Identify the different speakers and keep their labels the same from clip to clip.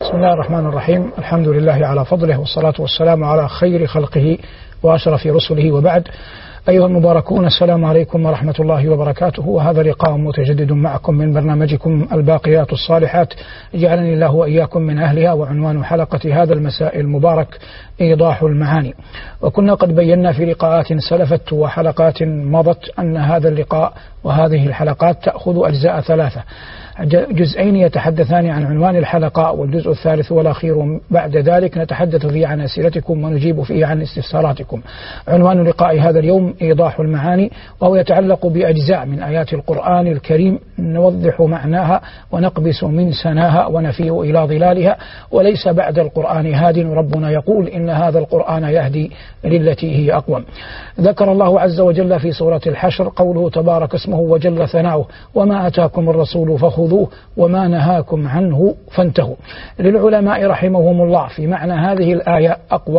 Speaker 1: بسم الله الرحمن الرحيم. الحمد لله على فضله، والصلاة والسلام على خير خلقه وأشرف رسله، وبعد. أيها المباركون، السلام عليكم ورحمة الله وبركاته، وهذا لقاء متجدد معكم من برنامجكم الباقيات الصالحات، جعلني الله وإياكم من أهلها. وعنوان حلقة هذا المساء المبارك إيضاح المعاني. وكنا قد بينا في لقاءات سلفت وحلقات مضت أن هذا اللقاء وهذه الحلقات تأخذ أجزاء ثلاثة، جزئين يتحدثان عن عنوان الحلقة، والجزء الثالث والأخير بعد ذلك نتحدث فيه عن أسئلتكم ونجيب فيه عن استفساراتكم. عنوان لقاء هذا اليوم إيضاح المعاني، وهو يتعلق بأجزاء من آيات القرآن الكريم نوضح معناها ونقبس من سناها ونفيه إلى ظلالها. وليس بعد القرآن هاد، ربنا يقول إن هذا القرآن يهدي للتي هي أقوم. ذكر الله عز وجل في سورة الحشر قوله تبارك اسمه وجل ثناؤه: وما أتاكم الرسول فخذوه وما نهاكم عنه فانتهوا. للعلماء رحمهم الله في معنى هذه الآية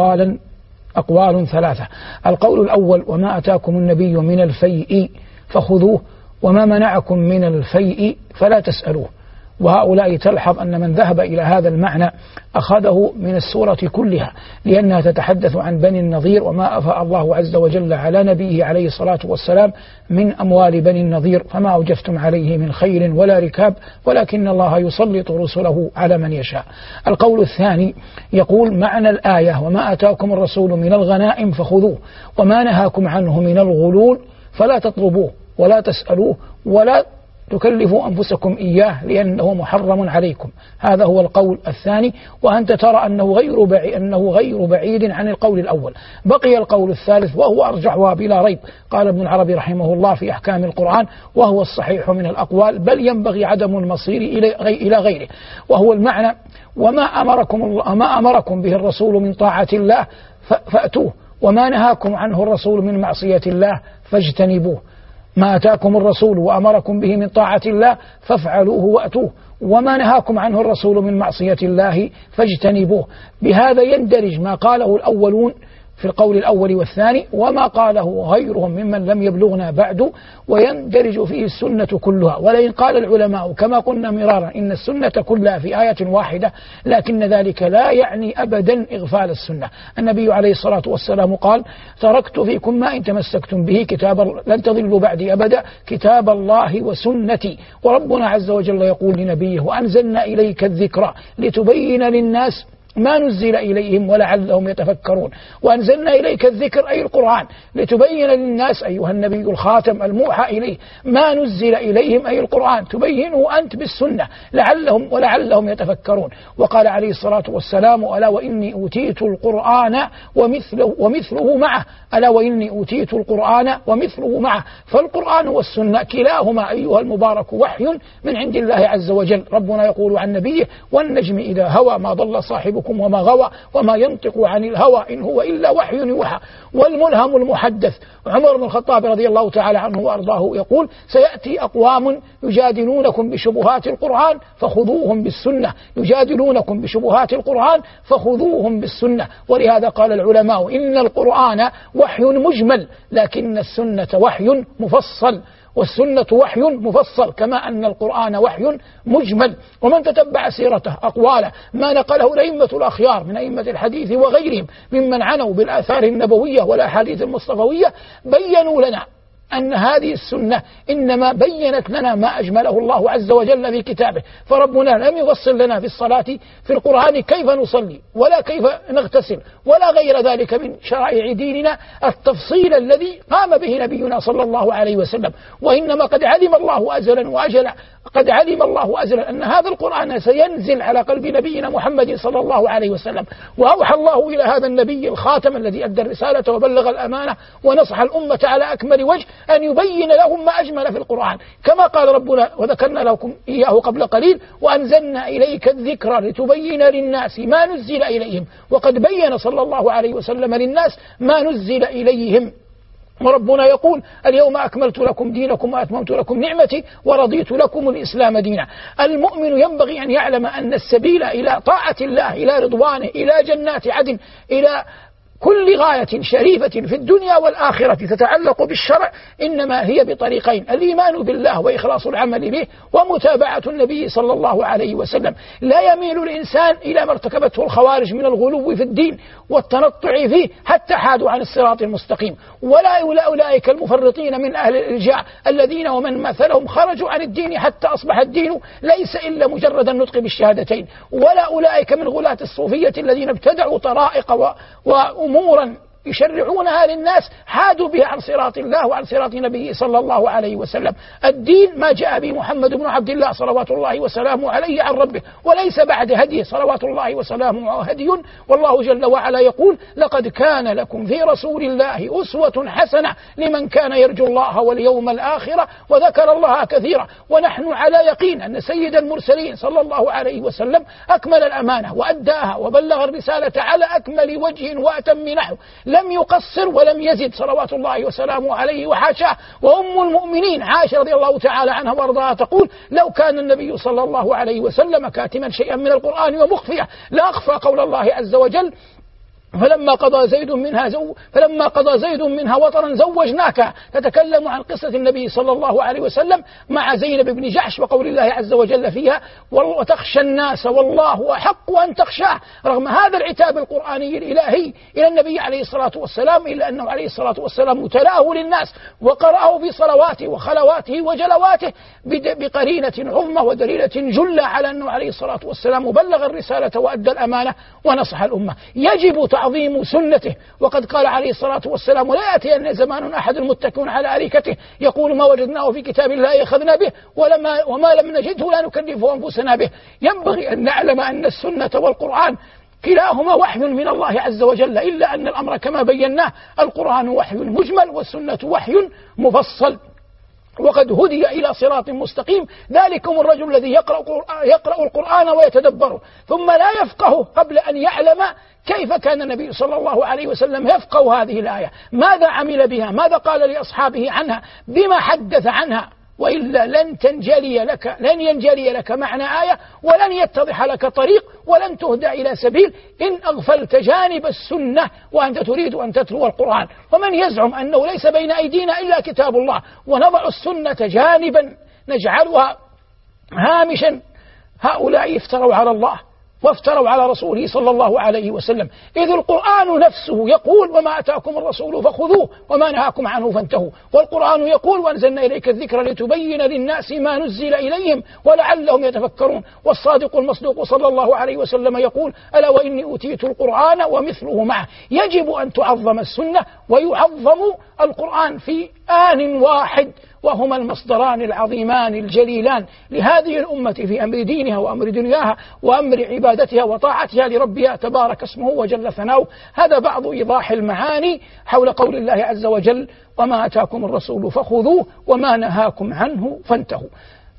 Speaker 1: أقوال ثلاثة. القول الأول: وما أتاكم النبي من الفيء فخذوه وما منعكم من الفيء فلا تسألوه. وهؤلاء تلحظ أن من ذهب إلى هذا المعنى أخذه من السورة كلها، لأنها تتحدث عن بني النضير وما أفاء الله عز وجل على نبيه عليه الصلاة والسلام من أموال بني النضير، فما أوجفتم عليه من خيل ولا ركاب ولكن الله يسلط رسله على من يشاء. القول الثاني يقول معنى الآية: وما أتاكم الرسول من الغنائم فخذوه وما نهاكم عنه من الغلول فلا تطلبوه ولا تسألوه ولا تكلفوا أنفسكم إياه لأنه محرم عليكم. هذا هو القول الثاني، وأنت ترى أنه غير بعيد عن القول الأول. بقي القول الثالث وهو أرجح بلا ريب. قال ابن العربي رحمه الله في أحكام القرآن: وهو الصحيح من الأقوال، بل ينبغي عدم المصير إلى غيره، وهو المعنى: وما أمركم به الرسول من طاعة الله فأتوه وما نهاكم عنه الرسول من معصية الله فاجتنبوه. ما أتاكم الرسول وأمركم به من طاعة الله فافعلوه وأتوه وما نهاكم عنه الرسول من معصية الله فاجتنبوه. بهذا يندرج ما قاله الأولون في القول الأول والثاني وما قاله غيرهم ممن لم يبلغنا بعد، ويندرج فيه السنة كلها. ولئن قال العلماء كما قلنا مرارا إن السنة كلها في آية واحدة، لكن ذلك لا يعني أبدا إغفال السنة. النبي عليه الصلاة والسلام قال: تركت فيكم ما إن تمسكتم به لن تضلوا بعدي أبدا كتاب الله وسنتي. وربنا عز وجل يقول لنبيه: وأنزلنا إليك الذكر لتبين للناس ما نزل إليهم ولعلهم يتفكرون. وأنزلنا إليك الذكر أي القرآن لتبين للناس أيها النبي الخاتم الموحى إليه ما نزل إليهم أي القرآن، تبينه أنت بالسنة ولعلهم يتفكرون. وقال عليه الصلاة والسلام: ألا وإني أوتيت القرآن ومثله معه، ألا وإني أوتيت القرآن ومثله معه. فالقرآن والسنة كلاهما أيها المبارك وحي من عند الله عز وجل. ربنا يقول عن نبيه: والنجم إذا هوى ما ضل صاحبكم وما غوى وما ينطق عن الهوى إن هو إلا وحي يوحى. والملهم المحدث عمر بن الخطاب رضي الله تعالى عنه وأرضاه يقول: سيأتي أقوام يجادلونكم بشبهات القرآن فخذوهم بالسنة، يجادلونكم بشبهات القرآن فخذوهم بالسنة. ولهذا قال العلماء إن القرآن وحي مجمل لكن السنة وحي مفصل، والسنة وحي مفصل كما أن القرآن وحي مجمل. ومن تتبع سيرته أقواله ما نقله الأئمة الأخيار من أئمة الحديث وغيرهم ممن عنوا بالآثار النبوية والأحاديث المصطفوية بيّنوا لنا أن هذه السنة إنما بيّنت لنا ما أجمله الله عز وجل في كتابه. فربنا لم يفصل لنا في الصلاة في القرآن كيف نصلي ولا كيف نغتسل ولا غير ذلك من شرائع ديننا التفصيل الذي قام به نبينا صلى الله عليه وسلم. وإنما قد علم الله أزلا وأجلا أن هذا القرآن سينزل على قلب نبينا محمد صلى الله عليه وسلم. وأوحى الله إلى هذا النبي الخاتم الذي أدى الرسالة وبلغ الأمانة ونصح الأمة على أكمل وجه أن يبين لهم ما أجمل في القرآن، كما قال ربنا وذكرنا لكم إياه قبل قليل: وأنزلنا إليك الذكر لتبين للناس ما نزل إليهم. وقد بين صلى الله عليه وسلم للناس ما نزل إليهم. وربنا يقول: اليوم أكملت لكم دينكم وأتممت لكم نعمتي ورضيت لكم الإسلام دينا. المؤمن ينبغي أن يعلم أن السبيل إلى طاعة الله، إلى رضوانه، إلى جنات عدن، إلى كل غاية شريفة في الدنيا والآخرة تتعلق بالشرع إنما هي بطريقين: الإيمان بالله وإخلاص العمل به، ومتابعة النبي صلى الله عليه وسلم. لا يميل الإنسان إلى ما ارتكبته الخوارج من الغلو في الدين والتنطع فيه حتى حادوا عن الصراط المستقيم، ولا أولئك المفرطين من أهل الإرجاع الذين ومن مثلهم خرجوا عن الدين حتى أصبح الدين ليس إلا مجرد النطق بالشهادتين، ولا أولئك من غلاة الصوفية الذين ابتدعوا طرائق وأمورا يشرعونها للناس حادوا بها عن صراط الله وعن صراط نبيه صلى الله عليه وسلم. الدين ما جاء به محمد بن عبد الله صلوات الله وسلامه عليه عن ربه، وليس بعد هديه صلوات الله وسلامه هدي. والله جل وعلا يقول: لقد كان لكم في رسول الله أسوة حسنة لمن كان يرجو الله واليوم الآخر وذكر الله كثيرا. ونحن على يقين أن سيد المرسلين صلى الله عليه وسلم أكمل الأمانة وأداها وبلغ الرسالة على أكمل وجه وأتم نحو، لم يقصر ولم يزد صلوات الله وسلامه عليه وحاشاه. وأم المؤمنين عائشة رضي الله تعالى عنها وارضاها تقول: لو كان النبي صلى الله عليه وسلم كاتما شيئا من القرآن ومخفيا لأخفى قول الله عز وجل: فلما قضى زيد منها وطرا زوجناك. تتكلم عن قصة النبي صلى الله عليه وسلم مع زينب بن جحش وقول الله عز وجل فيها: وتخشى الناس والله أحق أن تخشاه. رغم هذا العتاب القرآني الإلهي إلى النبي عليه الصلاة والسلام، إلا أنه عليه الصلاة والسلام تلاه للناس وقرأه في صلواته وخلواته وجلواته بقرينة عظمى ودليلة جلة على أنه عليه الصلاة والسلام بلغ الرسالة وأدى الأمانة ونصح الأمة. يجب تعظيم سنته، وقد قال عليه الصلاة والسلام: ولا يأتين زمان أحد متكئ على أريكته يقول ما وجدناه في كتاب الله أخذنا به وما لم نجده لا نكلف أنفسنا به. ينبغي أن نعلم أن السنة والقرآن كلاهما وحي من الله عز وجل، إلا أن الأمر كما بيناه: القرآن وحي مجمل والسنة وحي مفصل. وقد هدي إلى صراط مستقيم ذلكم الرجل الذي يقرأ القرآن ويتدبره ثم لا يفقه قبل أن يعلم كيف كان النبي صلى الله عليه وسلم يفقه هذه الآية، ماذا عمل بها، ماذا قال لأصحابه عنها، بما حدث عنها. وإلا لن ينجلي لك معنى آية، ولن يتضح لك طريق، ولن تهدى إلى سبيل إن أغفلت جانب السنة وأنت تريد أن تتلو القرآن. ومن يزعم أنه ليس بين أيدينا إلا كتاب الله ونضع السنة جانبا نجعلها هامشا، هؤلاء افتروا على الله وافتروا على رسوله صلى الله عليه وسلم، إذ القرآن نفسه يقول: وما أتاكم الرسول فخذوه وما نهاكم عنه فانتهوا. والقرآن يقول: وأنزلنا إليك الذكر لتبين للناس ما نزل إليهم ولعلهم يتفكرون. والصادق المصدوق صلى الله عليه وسلم يقول: ألا وإني أوتيت القرآن ومثله معه. يجب أن تعظم السنة ويعظم القرآن في آن واحد، وهما المصدران العظيمان الجليلان لهذه الأمة في أمر دينها وأمر دنياها وأمر عبادتها وطاعتها لربها تبارك اسمه وجل ثناؤه. هذا بعض إيضاح المعاني حول قول الله عز وجل: وما أتاكم الرسول فخذوه وما نهاكم عنه فانتهوا.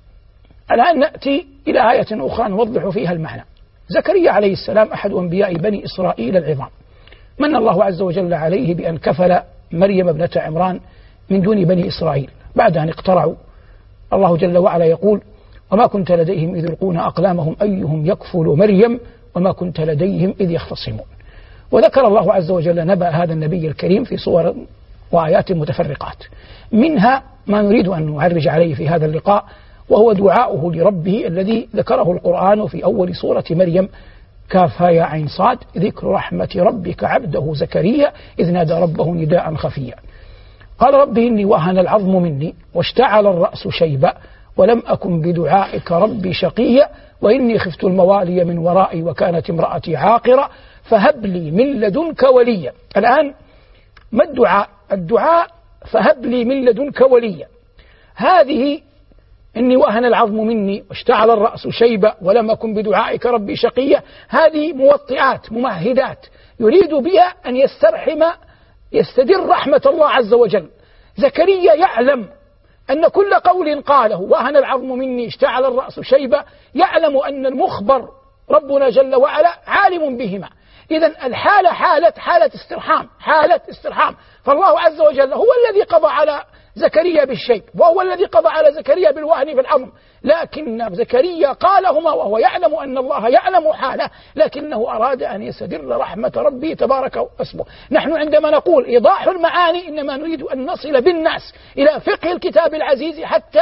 Speaker 1: الآن نأتي إلى آية أخرى نوضح فيها المعنى. زكريا عليه السلام أحد أنبياء بني إسرائيل العظام، من الله عز وجل عليه بأن كفل مريم ابنة عمران من دون بني إسرائيل بعد أن اقترعوا. الله جل وعلا يقول: وما كنت لديهم إذ يلقون أقلامهم أيهم يكفل مريم وما كنت لديهم إذ يختصمون. وذكر الله عز وجل نبأ هذا النبي الكريم في صور وآيات متفرقات، منها ما نريد أن نعرج عليه في هذا اللقاء، وهو دعاؤه لربه الذي ذكره القرآن في أول سورة مريم: كافها يا عين صاد ذكر رحمة ربك عبده زكريا إذ نادى ربه نداء خفيا. قال: رب إني وهن العظم مني واشتعل الرأس شيبا ولم أكن بدعائك ربي شقيا وإني خفت الموالي من ورائي وكانت امرأتي عاقرة فهب لي من لدنك وليا. الآن ما الدعاء؟ الدعاء فهب لي من لدنك وليا. هذه إني وهن العظم مني واشتعل الرأس شيبا ولم أكن بدعائك ربي شقيا، هذه موطئات ممهدات يريد بها أن يستدر رحمة الله عز وجل. زكريا يعلم أن كل قول قاله وهن العظم مني اشتعل الرأس شيبا يعلم أن المخبر ربنا جل وعلا عالم بهما. إذن الحالة حالة استرحام، فالله عز وجل هو الذي قضى على زكريا بالشيب، وهو الذي قضى على زكريا بالوهن في العظم، لكن زكريا قالهما وهو يعلم أن الله يعلم حاله، لكنه أراد أن يستدر رحمة ربه تبارك اسمه. نحن عندما نقول إيضاح المعاني إنما نريد أن نصل بالناس إلى فقه الكتاب العزيز حتى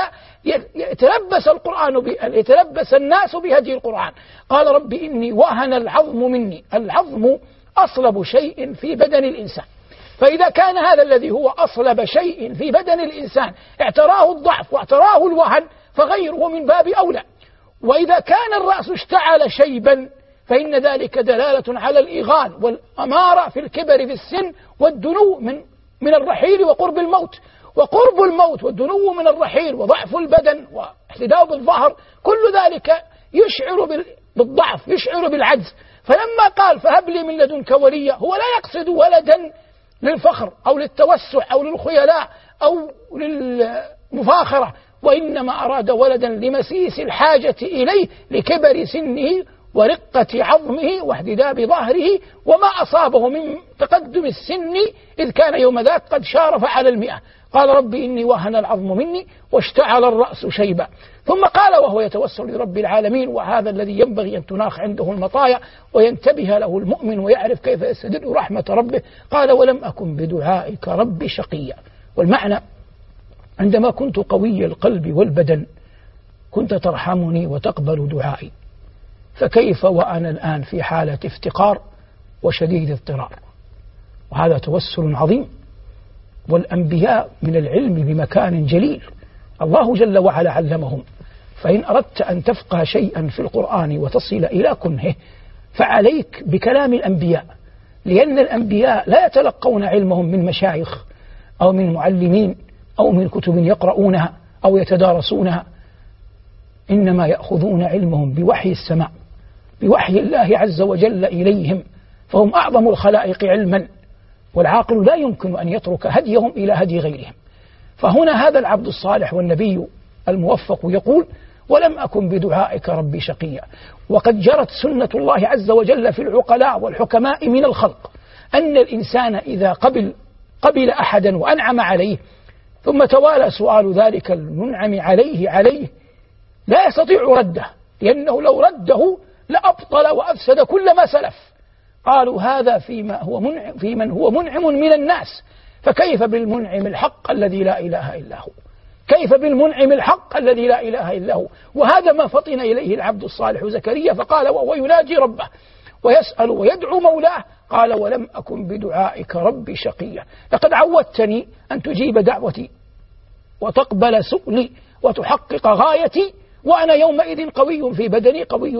Speaker 1: يتلبس الناس بهدي القرآن. قال رب إني وهن العظم مني. العظم أصلب شيء في بدن الإنسان، فإذا كان هذا الذي هو أصلب شيء في بدن الإنسان اعتراه الضعف واعتراه الوهن فغيره من باب أولى. وإذا كان الرأس اشتعل شيبا فإن ذلك دلالة على الإغان والأمارة في الكبر في السن والدنو من الرحيل وقرب الموت. وقرب الموت والدنو من الرحيل وضعف البدن واحتداء بالظهر كل ذلك يشعر بالضعف، يشعر بالعجز. فلما قال فهب لي من لدنك وليا هو لا يقصد ولدا للفخر أو للتوسع أو للخيلاء أو للمفاخرة، وإنما أراد ولدا لمسيس الحاجة إليه لكبر سنه ورقة عظمه واحتداب ظهره وما أصابه من تقدم السن إذ كان يوم ذاك قد شارف على 100. قال رب إني وهن العظم مني واشتعل الرأس شيبا. ثم قال وهو يتوسل لرب العالمين، وهذا الذي ينبغي أن تناخ عنده المطايا وينتبه له المؤمن ويعرف كيف يستدر رحمة ربه. قال ولم أكن بدعائك رب شقيا. والمعنى عندما كنت قوي القلب والبدن كنت ترحمني وتقبل دعائي، فكيف وأنا الآن في حالة افتقار وشديد اضطرار؟ وهذا توسل عظيم. والأنبياء من العلم بمكان جليل الله جل وعلا علمهم. فإن أردت أن تفقه شيئا في القرآن وتصل إلى كنهه فعليك بكلام الأنبياء، لأن الأنبياء لا يتلقون علمهم من مشايخ أو من معلمين أو من كتب يقرؤونها أو يتدارسونها، إنما يأخذون علمهم بوحي السماء، بوحي الله عز وجل إليهم، فهم أعظم الخلائق علما، والعاقل لا يمكن أن يترك هديهم إلى هدي غيرهم. فهنا هذا العبد الصالح والنبي الموفق يقول ولم أكن بدعائك ربي شقيا. وقد جرت سنة الله عز وجل في العقلاء والحكماء من الخلق أن الإنسان إذا قبل أحدا وأنعم عليه ثم توالى سؤال ذلك المنعم عليه لا يستطيع رده، لأنه لو رده لأبطل وأفسد كل ما سلف. قالوا هذا في من هو منعم من الناس، فكيف بالمنعم الحق الذي لا إله إلا هو؟ كيف بالمنعم الحق الذي لا إله إلا هو؟ وهذا ما فطن إليه العبد الصالح زكريا، فقال وهو يناجي ربه ويسأل ويدعو مولاه قال ولم أكن بدعائك ربي شقيا. لقد عودتني أن تجيب دعوتي وتقبل سؤلي وتحقق غايتي، وأنا يومئذ قوي في بدني،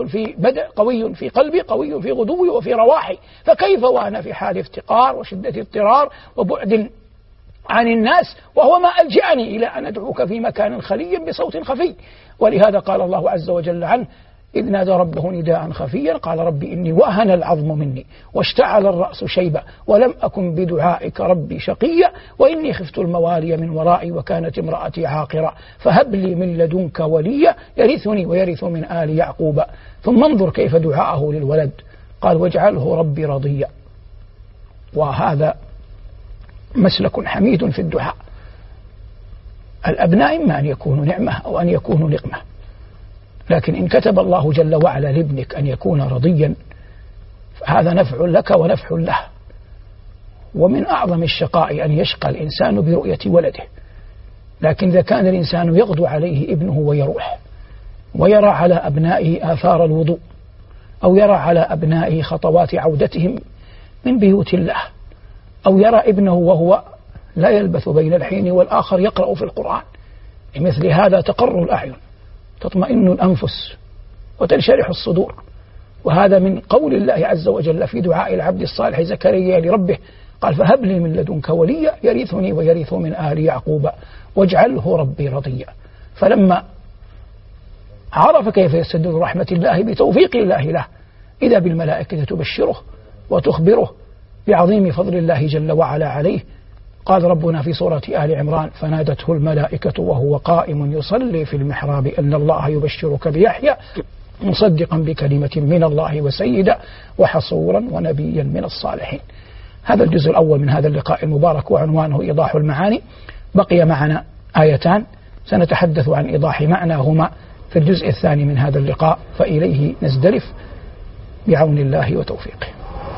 Speaker 1: قوي في قلبي، قوي في غدوي وفي رواحي، فكيف وأنا في حال افتقار وشدة اضطرار وبعد عن الناس، وهو ما ألجأني إلى أن أدعوك في مكان خلي بصوت خفي. ولهذا قال الله عز وجل عنه إذ نادى ربه نداء خفيا قال رب إني وهن العظم مني واشتعل الرأس شيبا ولم أكن بدعائك ربي شقيا وإني خفت الموالي من ورائي وكانت امرأتي عاقرا فهب لي من لدنك وليا يرثني ويرث من آل يعقوب. ثم انظر كيف دعاءه للولد، قال واجعله ربي رضيا. وهذا مسلك حميد في الدعاء. الأبناء إما أن يكونوا نعمة أو أن يكونوا نقمة، لكن إن كتب الله جل وعلا لابنك أن يكون رضيا فهذا نفع لك ونفع له. ومن أعظم الشقاء أن يشقى الإنسان برؤية ولده، لكن إذا كان الإنسان يغدو عليه ابنه ويروح ويرى على أبنائه آثار الوضوء أو يرى على أبنائه خطوات عودتهم من بيوت الله، أو يرى ابنه وهو لا يلبث بين الحين والآخر يقرأ في القرآن، مثل هذا تقر الأعين، تطمئن الأنفس وتنشرح الصدور. وهذا من قول الله عز وجل في دعاء العبد الصالح زكريا لربه قال فهب لي من لدنك وليا يرثني ويرث من آل يعقوب واجعله ربي رضيا. فلما عرف كيف يستدر رحمة الله بتوفيق الله له إذا بالملائكة تبشره وتخبره بعظيم فضل الله جل وعلا عليه. قال ربنا في سورة آل عمران فنادته الملائكة وهو قائم يصلي في المحراب أن الله يبشرك بيحيى مصدقا بكلمة من الله وسيدا وحصورا ونبيا من الصالحين. هذا الجزء الأول من هذا اللقاء المبارك وعنوانه إيضاح المعاني. بقي معنا آيتان سنتحدث عن إيضاح معناهما في الجزء الثاني من هذا اللقاء، فإليه نزدلف بعون الله وتوفيقه.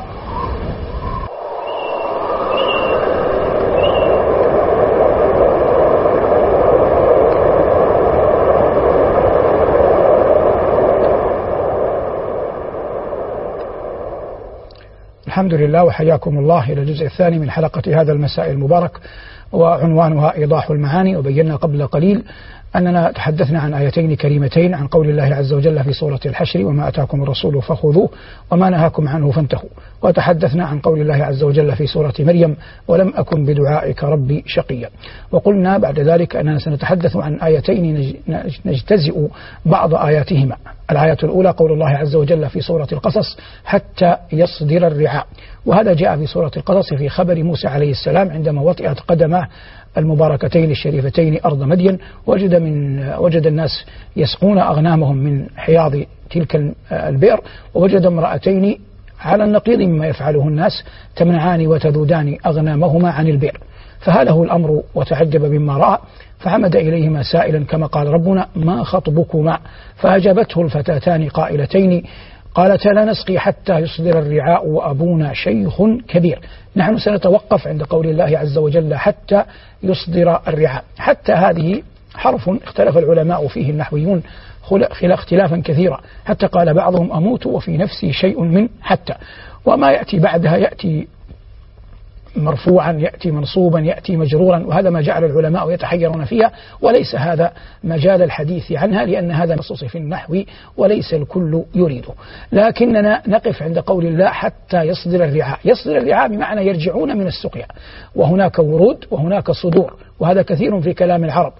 Speaker 1: الحمد لله، وحياكم الله إلى الجزء الثاني من حلقة هذا المساء المبارك، وعنوانها إيضاح المعاني. وبينا قبل قليل أننا تحدثنا عن آيتين كريمتين عن قول الله عز وجل في سورة الحشر: وما أتاكم الرسول فخذوه وما نهاكم عنه فانتهوا. وتحدثنا عن قول الله عز وجل في سورة مريم: ولم أكن بدعائك ربي شقيا. وقلنا بعد ذلك أننا سنتحدث عن آيتين نجتزئ بعض آياتهما. الآية الأولى قول الله عز وجل في سورة القصص: حتى يصدر الرعاء. وهذا جاء في سورة القصص في خبر موسى عليه السلام عندما وطئت قدماه المباركتين الشريفتين أرض مدين، وجد الناس يسقون أغنامهم من حياض تلك البئر، ووجد امرأتين على النقيض مما يفعله الناس تمنعان وتذودان أغنامهما عن البئر، فهاله الأمر وتعجب مما رأى، فعمد إليهما سائلا كما قال ربنا: ما خطبكما؟ فأجابته الفتاتان قائلتين قالتا: لا نسقي حتى يصدر الرعاء وأبونا شيخ كبير. نحن سنتوقف عند قول الله عز وجل: حتى يصدر الرعاء. حتى هذه حرف اختلف العلماء فيه النحويون اختلافا كثيرا، حتى قال بعضهم: أموت وفي نفسي شيء من حتى. وما يأتي بعدها يأتي مرفوعا، يأتي منصوبا، يأتي مجرورا، وهذا ما جعل العلماء يتحيرون فيها، وليس هذا مجال الحديث عنها، لأن هذا نصوص في النحو وليس الكل يريده. لكننا نقف عند قول الله: حتى يصدر الرعاء. يصدر الرعاء بمعنى يرجعون من السقيا، وهناك ورود وهناك صدور، وهذا كثير في كلام العرب.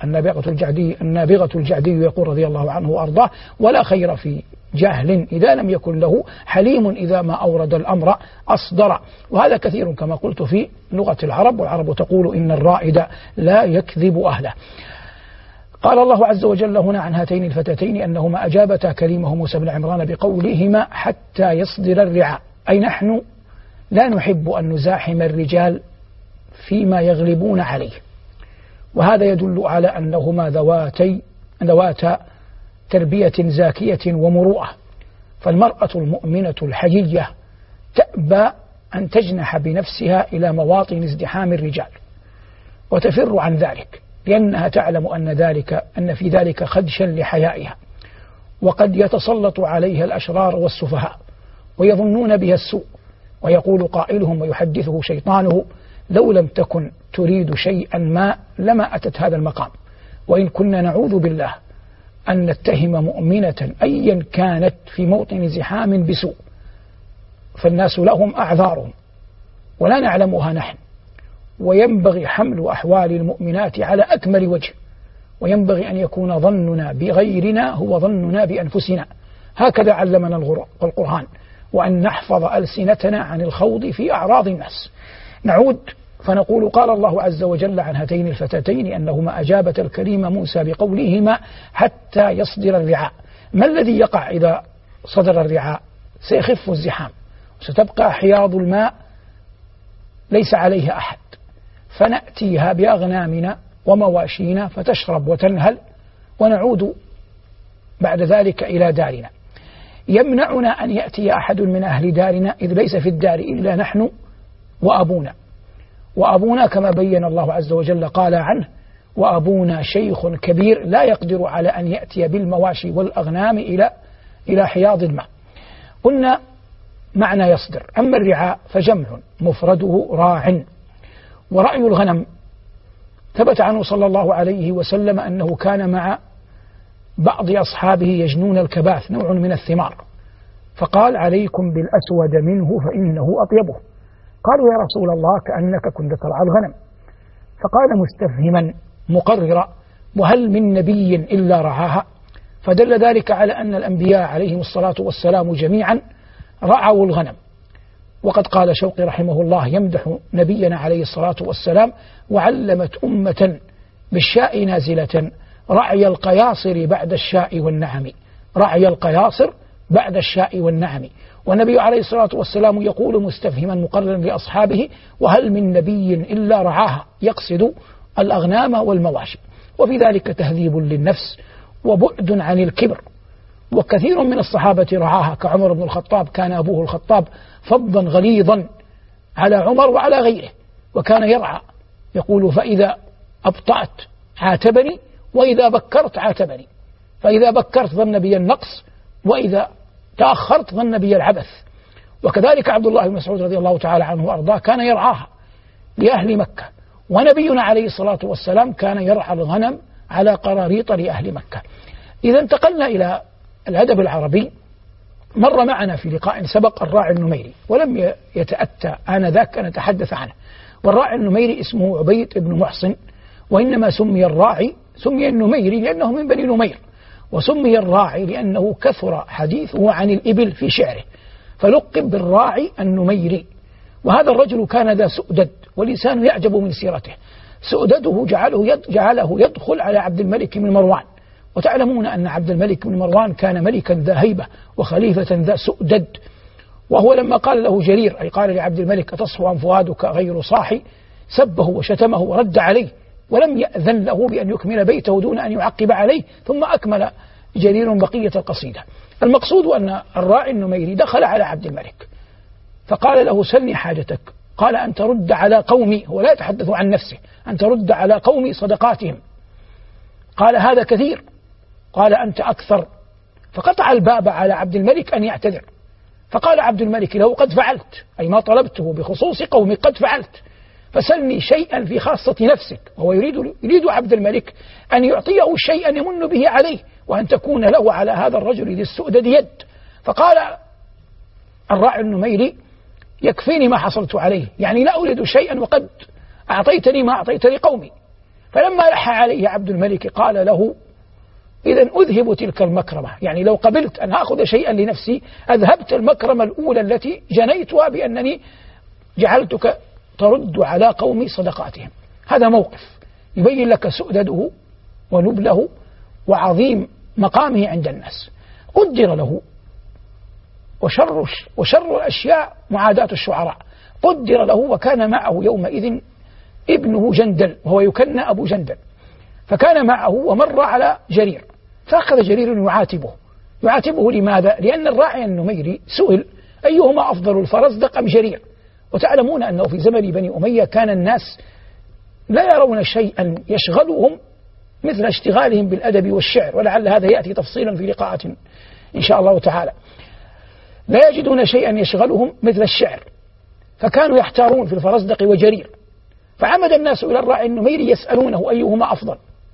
Speaker 1: النابغة الجعدي يقول رضي الله عنه وأرضاه: ولا خير في جهل إذا لم يكن له حليم إذا ما أورد الأمر أصدر. وهذا كثير كما قلت في لغة العرب، والعرب تقول: إن الرائد لا يكذب أهله. قال الله عز وجل هنا عن هاتين الفتاتين أنهما أجابتا كريمه موسى بن عمران بقولهما: حتى يصدر الرعاء، أي نحن لا نحب أن نزاحم الرجال فيما يغلبون عليه. وهذا يدل على أنهما ذواتا تربية زاكية ومروءة، فالمرأة المؤمنة الحيية تأبى أن تجنح بنفسها إلى مواطن ازدحام الرجال وتفر عن ذلك، لأنها تعلم أن في ذلك خدشا لحيائها، وقد يتسلط عليها الأشرار والسفهاء ويظنون بها السوء، ويقول قائلهم ويحدثه شيطانه: لو لم تكن تريد شيئا ما لما أتت هذا المقام. وإن كنا نعوذ بالله أن نتهم مؤمنة أيا كانت في موطن زحام بسوء، فالناس لهم أعذارهم ولا نعلمها نحن، وينبغي حمل أحوال المؤمنات على أكمل وجه، وينبغي أن يكون ظننا بغيرنا هو ظننا بأنفسنا. هكذا علمنا القرآن، وأن نحفظ ألسنتنا عن الخوض في أعراض الناس. نعود فنقول: قال الله عز وجل عن هاتين الفتاتين أنهما أجابتا الكريم موسى بقولهما: حتى يصدر الرعاء. ما الذي يقع إذا صدر الرعاء؟ سيخف الزحام، وستبقى حياض الماء ليس عليها أحد، فنأتيها بأغنامنا ومواشينا فتشرب وتنهل، ونعود بعد ذلك إلى دارنا. يمنعنا أن يأتي أحد من أهل دارنا، إذ ليس في الدار إلا نحن وأبونا كما بين الله عز وجل قال عنه: وأبونا شيخ كبير لا يقدر على أن يأتي بالمواشي والأغنام إلى حياض الماء. قلنا معنى يصدر. أما الرعاء فجمع مفرده راع. ورأي الغنم ثبت عنه صلى الله عليه وسلم أنه كان مع بعض أصحابه يجنون الكباث، نوع من الثمار، فقال: عليكم بالأسود منه فإنه أطيبه. قالوا: يا رسول الله كأنك كنت ترعى الغنم. فقال مستفهما مقررا: وهل من نبي إلا رعاها؟ فدل ذلك على أن الأنبياء عليهم الصلاة والسلام جميعا رعوا الغنم. وقد قال شوقي رحمه الله يمدح نبينا عليه الصلاة والسلام: وعلمت أمة بالشاء نازلة رعي القياصر بعد الشاء والنعم. رعي القياصر بعد الشاء والنعم. والنبي عليه الصلاة والسلام يقول مستفهما مقررا لأصحابه: وهل من نبي إلا رعاها؟ يقصد الأغنام والمواشي، وفي ذلك تهذيب للنفس وبعد عن الكبر. وكثير من الصحابة رعاها كعمر بن الخطاب، كان أبوه الخطاب فظا غليظا على عمر وعلى غيره، وكان يرعى يقول: فإذا أبطأت عاتبني، وإذا بكرت عاتبني، فإذا بكرت ظن بي النقص، وإذا تأخرت ظن بي العبث. وكذلك عبد الله بن مسعود رضي الله تعالى عنه وأرضاه كان يرعاها لأهل مكة، ونبينا عليه الصلاة والسلام كان يرعى الغنم على قراريط لأهل مكة. إذا انتقلنا إلى الأدب العربي، مر معنا في لقاء سبق الراعي النميري، ولم يتأتى آنذاك أن نتحدث عنه. والراعي النميري اسمه عبيد بن محصن، وإنما سمي الراعي، سمي النميري لأنه من بني نمير، وسمي الراعي لأنه كثر حديثه عن الإبل في شعره، فلقب بالراعي النميري. وهذا الرجل كان ذا سؤدد، والإنسان يعجب من سيرته. سؤدده جعله يدخل على عبد الملك بن مروان، وتعلمون أن عبد الملك بن مروان كان ملكا ذا هيبة وخليفة ذا سؤدد. وهو لما قال له جرير، أي قال لعبد الملك: أتصفو أن فؤادك غير صاحي، سبه وشتمه ورد عليه، ولم يأذن له بأن يكمل بيته دون أن يعقب عليه، ثم أكمل جرير بقية القصيدة. المقصود أن الراعي النميري دخل على عبد الملك فقال له: سلني حاجتك. قال: أن ترد على قومي، هو لا يتحدث عن نفسه، أن ترد على قومي صدقاتهم. قال: هذا كثير. قال: أنت أكثر. فقطع الباب على عبد الملك أن يعتذر. فقال عبد الملك له: قد فعلت، أي ما طلبته بخصوص قومي قد فعلت، فسلني شيئا في خاصة نفسك. وهو يريد عبد الملك أن يعطيه شيئا يمن به عليه، وأن تكون له على هذا الرجل ذي السؤدد يد. فقال الراعي النميري: يكفيني ما حصلت عليه، يعني لا أريد شيئا وقد أعطيتني ما أعطيت لقومي. فلما لح عليه عبد الملك قال له: إذن أذهب تلك المكرمة، يعني لو قبلت أن أخذ شيئا لنفسي أذهبت المكرمة الأولى التي جنيتها بأنني جعلتك ترد على قومي صدقاتهم. هذا موقف يبين لك سؤدده ونبله وعظيم مقامه عند الناس. قدر له، وشر الأشياء معاداة الشعراء. قدر له، وكان معه يومئذ ابنه جندل، وهو يكنى أبو جندل، فكان معه ومر على جرير، فأخذ جرير يعاتبه لماذا؟ لأن الراعي النميري سئل: أيهما أفضل، الفرزدق أم جرير؟ وتعلمون أنه في زمن بني أمية كان الناس لا يرون شيئا يشغلهم مثل اشتغالهم بالأدب والشعر، ولعل هذا يأتي تفصيلا في لقاءات إن شاء الله تعالى. لا يجدون شيئا يشغلهم مثل الشعر، فكانوا يحتارون في الفرزدق وجرير، فعمد الناس إلى الراعي النميري يسألونه أيهما أفضل،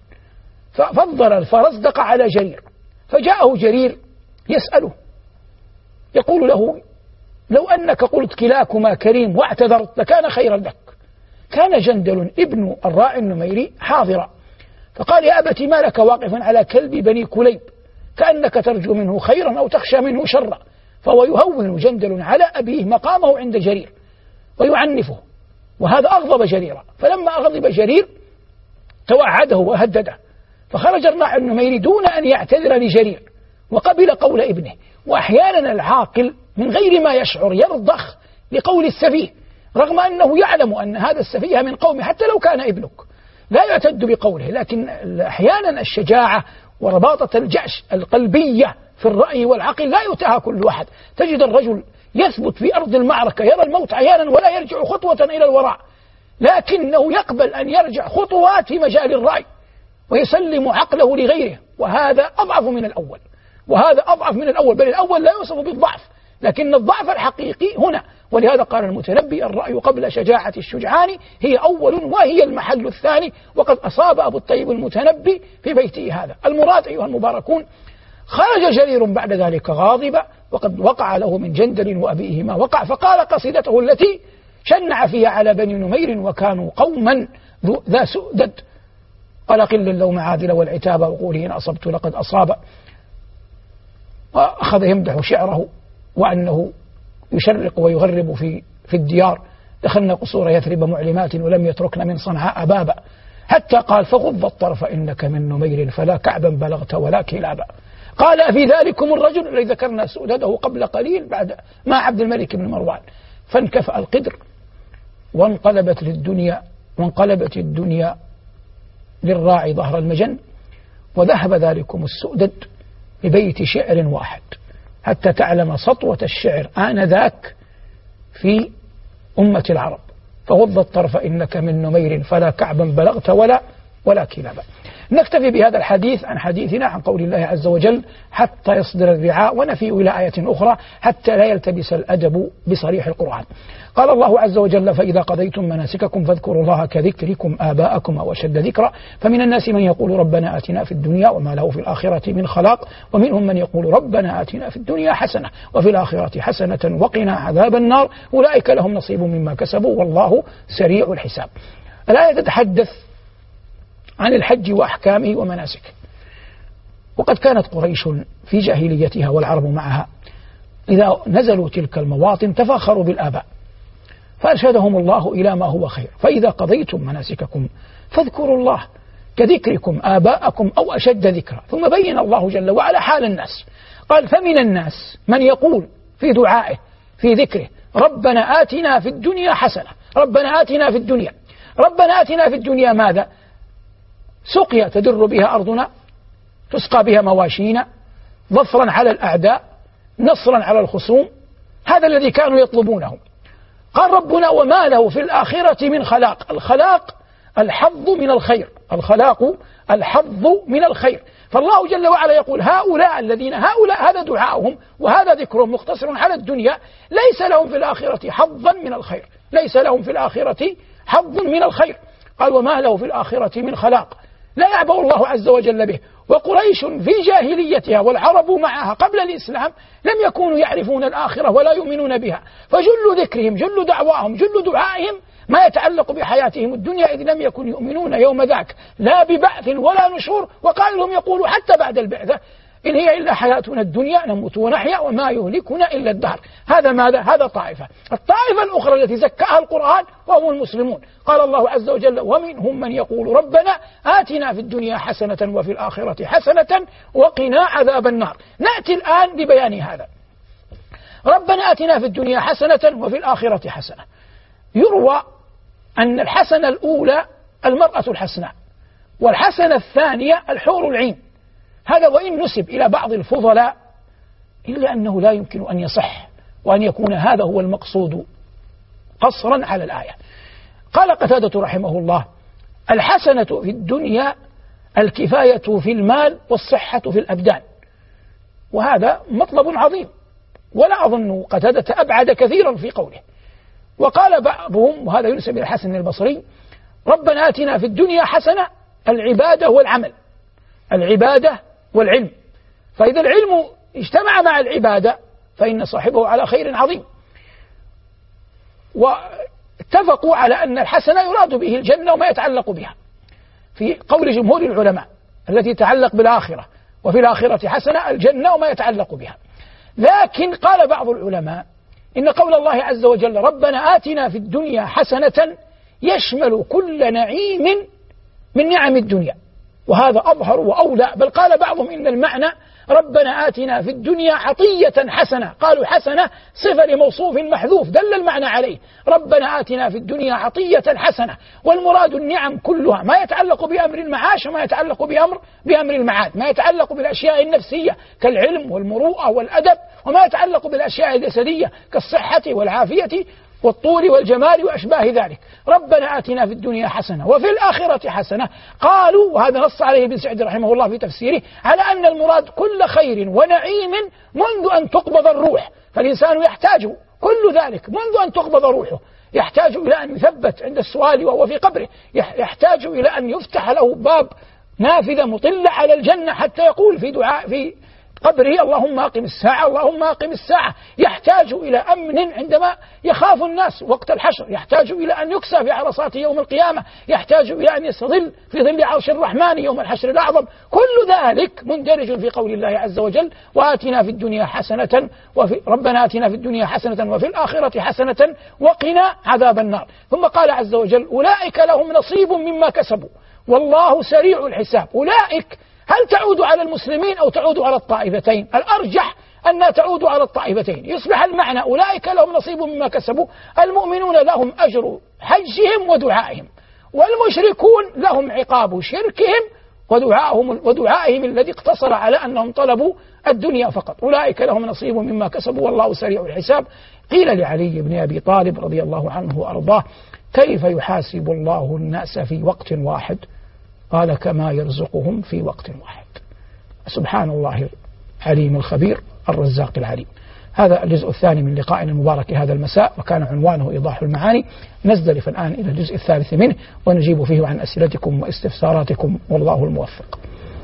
Speaker 1: ففضل الفرزدق على جرير. فجاءه جرير يسأله يقول له: لو أنك قلت كلاكما كريم واعتذرت لكان خيرا لك. كان جندل ابن الراعي النميري حاضرا، فقال: يا أبت ما لك واقفا على كلب بني كليب، كأنك ترجو منه خيرا أو تخشى منه شرا. فهو يهون جندل على أبيه مقامه عند جرير ويعنفه، وهذا أغضب جريرا. فلما أغضب جرير توعده وهدده، فخرج الراعي النميري دون أن يعتذر لجرير وقبل قول ابنه. وأحيانا العاقل من غير ما يشعر يرضخ لقول السفيه، رغم أنه يعلم أن هذا السفيه من قومه، حتى لو كان ابنك لا يعتد بقوله، لكن أحيانا الشجاعة ورباطة الجأش القلبية في الرأي والعقل لا يؤتاها كل واحد. تجد الرجل يثبت في أرض المعركة يرى الموت عيانا ولا يرجع خطوة إلى الوراء، لكنه يقبل أن يرجع خطوات في مجال الرأي ويسلم عقله لغيره، وهذا أضعف من الأول، بل الأول لا يوصف بالضعف، لكن الضعف الحقيقي هنا. ولهذا قال المتنبي: الرأي قبل شجاعة الشجعان هي أول وهي المحل الثاني. وقد أصاب أبو الطيب المتنبي في بيته هذا. المراد أيها المباركون، خرج جرير بعد ذلك غاضبا، وقد وقع له من جندل وأبيه ما وقع، فقال قصيدته التي شنع فيها على بني نمير: وكانوا قوما ذا سؤدد، قال: قل اللوم عادل والعتاب، وقوله إن أصبت لقد أصاب. وأخذ يمدح شعره وأنه يشرق ويغرب في الديار. دخلنا قصور يثرب معلمات ولم يتركن من صنعاء بابا، حتى قال: فغض الطرف إنك من نمير فلا كعبا بلغت ولا كلابا. قال: أفي ذلكم الرجل الذي ذكرنا سؤدده قبل قليل بعد مع عبد الملك بن مروان. فانكفأ القدر وانقلبت الدنيا للراعي ظهر المجن، وذهب ذلكم السؤدد ببيت شعر واحد حتى تعلم سطوة الشعر آنذاك في أمة العرب، فغض الطرف إنك من نمير فلا كعبا بلغت ولا كلابا. نكتفي بهذا الحديث عن حديثنا عن قول الله عز وجل حتى يصدر الرعاء، ونفي إلى آية أخرى حتى لا يلتبس الأدب بصريح القرآن. قال الله عز وجل فإذا قضيتم مناسككم فاذكروا الله كذكركم آباءكم أو أشد ذكرا، فمن الناس من يقول ربنا آتنا في الدنيا وما له في الآخرة من خلاق، ومنهم من يقول ربنا آتنا في الدنيا حسنة وفي الآخرة حسنة وقنا عذاب النار أولئك لهم نصيب مما كسبوا والله سريع الحساب. الآية تتحدث عن الحج وأحكامه ومناسكه. وقد كانت قريش في جاهليتها والعرب معها إذا نزلوا تلك المواطن تفاخروا بالآباء، فأرشدهم الله إلى ما هو خير، فإذا قضيتم مناسككم فاذكروا الله كذكركم آباءكم أو أشد ذكرا. ثم بين الله جل وعلا حال الناس، قال فمن الناس من يقول في دعائه في ذكره ربنا آتنا في الدنيا حسنة، ربنا آتنا في الدنيا، ربنا آتنا في الدنيا ماذا؟ سقيا تدر بها أرضنا، تسقى بها مواشينا، ظفرا على الأعداء، نصرا على الخصوم، هذا الذي كانوا يطلبونه. قال ربنا وما له في الآخرة من خلاق، الخلاق الحظ من الخير، الخلاق الحظ من الخير. فالله جل وعلا يقول هؤلاء الذين هذا دعاؤهم وهذا ذكرهم مقتصر على الدنيا، ليس لهم في الآخرة حظا من الخير، ليس لهم في الآخرة حظ من الخير. قال وما له في الآخرة من خلاق، لا يعبأ الله عز وجل به. وقريش في جاهليتها والعرب معها قبل الإسلام لم يكونوا يعرفون الآخرة ولا يؤمنون بها، فجل ذكرهم جل دعواهم جل دعائهم ما يتعلق بحياتهم الدنيا، إذ لم يكن يؤمنون يوم ذاك لا ببعث ولا نشور. وقائلهم يقول حتى بعد البعثة إن هي إلا حياتنا الدنيا نموت ونحيا وما يهلكنا إلا الدهر. هذا ماذا؟ هذا طائفة. الطائفة الأخرى التي زكاها القرآن وهم المسلمون، قال الله عز وجل ومنهم من يقول ربنا آتنا في الدنيا حسنة وفي الآخرة حسنة وقنا عذاب النار. نأتي الآن لبيان هذا. ربنا آتنا في الدنيا حسنة وفي الآخرة حسنة، يروى أن الحسنة الأولى المرأة الحسناء، والحسنة الثانية الحور العين. هذا وإن نسب إلى بعض الفضلاء إلا أنه لا يمكن أن يصح وأن يكون هذا هو المقصود قصرا على الآية. قال قتادة رحمه الله الحسنة في الدنيا الكفاية في المال والصحة في الأبدان، وهذا مطلب عظيم، ولا أظن قتادة أبعد كثيرا في قوله. وقال بعضهم وهذا ينسب إلى الحسن البصري ربنا آتنا في الدنيا حسنة، العبادة والعمل، العبادة والعلم، فإذا العلم اجتمع مع العبادة فإن صاحبه على خير عظيم. واتفقوا على أن الحسنة يراد به الجنة وما يتعلق بها في قول جمهور العلماء التي تتعلق بالآخرة، وفي الآخرة حسنة الجنة وما يتعلق بها. لكن قال بعض العلماء إن قول الله عز وجل ربنا آتنا في الدنيا حسنة يشمل كل نعيم من نعم الدنيا، وهذا أظهر وأولى. بل قال بعضهم إن المعنى ربنا آتنا في الدنيا عطية حسنة، قالوا حسنة صفة لموصوف محذوف دل المعنى عليه، ربنا آتنا في الدنيا عطية حسنة، والمراد النعم كلها ما يتعلق بأمر المعاش وما يتعلق بأمر المعاد، ما يتعلق بالأشياء النفسية كالعلم والمروءة والأدب، وما يتعلق بالأشياء الجسدية كالصحة والعافية والطول والجمال وأشباه ذلك. ربنا آتنا في الدنيا حسنة وفي الآخرة حسنة. قالوا وهذا نص عليه ابن سعد رحمه الله في تفسيره على أن المراد كل خير ونعيم منذ أن تقبض الروح، فالإنسان يحتاج كل ذلك منذ أن تقبض روحه، يحتاج إلى أن يثبت عند السؤال وهو في قبره، يحتاج إلى أن يفتح له باب نافذة مطلة على الجنة حتى يقول في دعاء في قبره اللهم أقم الساعة اللهم أقم الساعة، يحتاج إلى أمن عندما يخاف الناس وقت الحشر، يحتاج إلى أن يكسى في عرصات يوم القيامة، يحتاج إلى أن يستظل في ظل عرش الرحمن يوم الحشر الأعظم. كل ذلك مندرج في قول الله عز وجل وآتنا في الدنيا حسنة ربنا آتنا في الدنيا حسنة وفي الآخرة حسنة وقنا عذاب النار. ثم قال عز وجل أولئك لهم نصيب مما كسبوا والله سريع الحساب. أولئك هل تعود على المسلمين أو تعود على الطائفتين؟ الأرجح أنها تعود على الطائفتين. يصبح المعنى أولئك لهم نصيب مما كسبوا، المؤمنون لهم أجر حجهم ودعائهم، والمشركون لهم عقاب شركهم ودعائهم الذي اقتصر على أنهم طلبوا الدنيا فقط. أولئك لهم نصيب مما كسبوا والله سريع الحساب. قيل لعلي بن أبي طالب رضي الله عنه وأرضاه: كيف يحاسب الله الناس في وقت واحد؟ قال: كما يرزقهم في وقت واحد. سبحان الله العليم الخبير الرزاق العليم. هذا الجزء الثاني من لقائنا المبارك هذا المساء، وكان عنوانه إيضاح المعاني. نزدلف الآن إلى الجزء الثالث منه ونجيب فيه عن أسئلتكم واستفساراتكم، والله الموفق.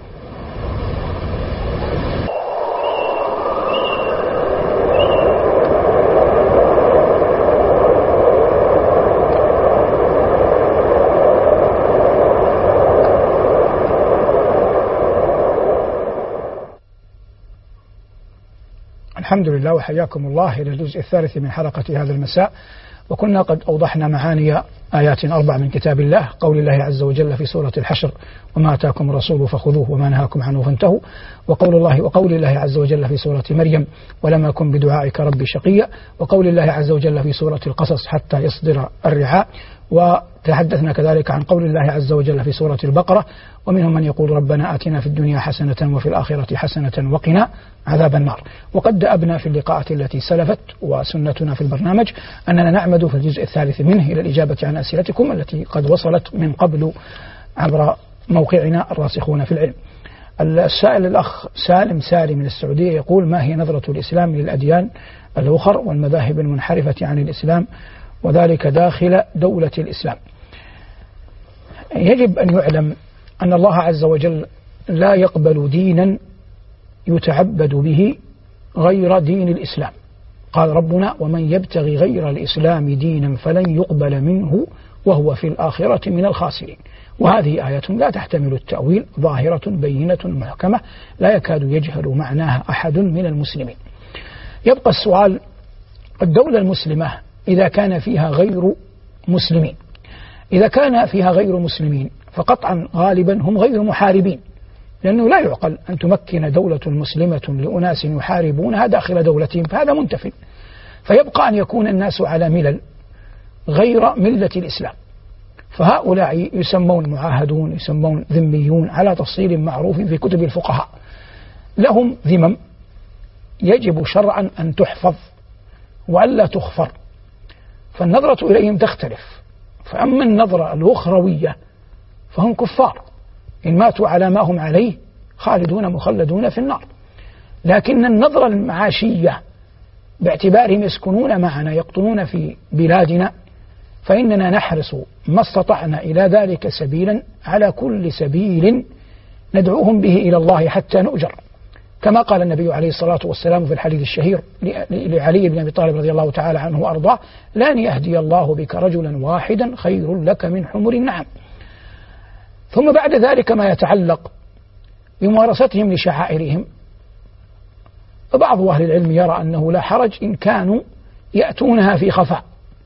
Speaker 1: الحمد لله وحياكم الله إلى الجزء الثالث من حلقة هذا المساء. وكنا قد أوضحنا معاني آيات 4 من كتاب الله، قول الله عز وجل في سورة الحشر: وما أتاكم الرسول فخذوه وما نهاكم عنه فانتهوا، وقول الله عز وجل في سورة مريم: ولم أكن بدعائك ربي شقيا، وقول الله عز وجل في سورة القصص: حتى يصدر الرعاء. وتحدثنا كذلك عن قول الله عز وجل في سورة البقرة: ومنهم من يقول ربنا آتنا في الدنيا حسنة وفي الآخرة حسنة وقنا عذاب النار. وقد دأبنا في اللقاءات التي سلفت وسنتنا في البرنامج أننا نعمد في الجزء الثالث منه إلى الإجابة عن أسئلتكم التي قد وصلت من قبل عبر موقعنا الراسخون في العلم. السائل الأخ سالم من السعودية يقول: ما هي نظرة الإسلام للأديان الأخرى والمذاهب المنحرفة عن الإسلام وذلك داخل دولة الإسلام؟ يجب أن يعلم أن الله عز وجل لا يقبل دينا يتعبد به غير دين الإسلام. قال ربنا: ومن يبتغي غير الإسلام دينا فلن يقبل منه وهو في الآخرة من الخاسرين. وهذه آية لا تحتمل التأويل، ظاهرة بينة محكمة لا يكاد يجهل معناها أحد من المسلمين. يبقى السؤال: الدولة المسلمة إذا كان فيها غير مسلمين، إذا كان فيها غير مسلمين فقطعا غالبا هم غير محاربين، لأنه لا يعقل أن تمكن دولة مسلمة لأناس يحاربونها داخل دولتهم، فهذا منتف. فيبقى أن يكون الناس على ملل غير ملة الإسلام، فهؤلاء يسمون معاهدون، يسمون ذميون على تفصيل معروف في كتب الفقهاء. لهم ذمم يجب شرعا أن تحفظ وألا تخفر، فالنظرة إليهم تختلف. فأما النظرة الأخروية فهم كفار، إن ماتوا على ما هم عليه خالدون مخلدون في النار. لكن النظرة المعاشية باعتبارهم يسكنون معنا يقطنون في بلادنا، فإننا نحرص ما استطعنا إلى ذلك سبيلا، على كل سبيل ندعوهم به إلى الله حتى نؤجر، كما قال النبي عليه الصلاة والسلام في الحديث الشهير لعلي بن أبي طالب رضي الله تعالى عنه وأرضاه: لن يهدي الله بك رجلا واحدا خير لك من حمر النعم. ثم بعد ذلك ما يتعلق بممارستهم لشعائرهم، فبعض أهل العلم يرى أنه لا حرج إن كانوا يأتونها في خفاء،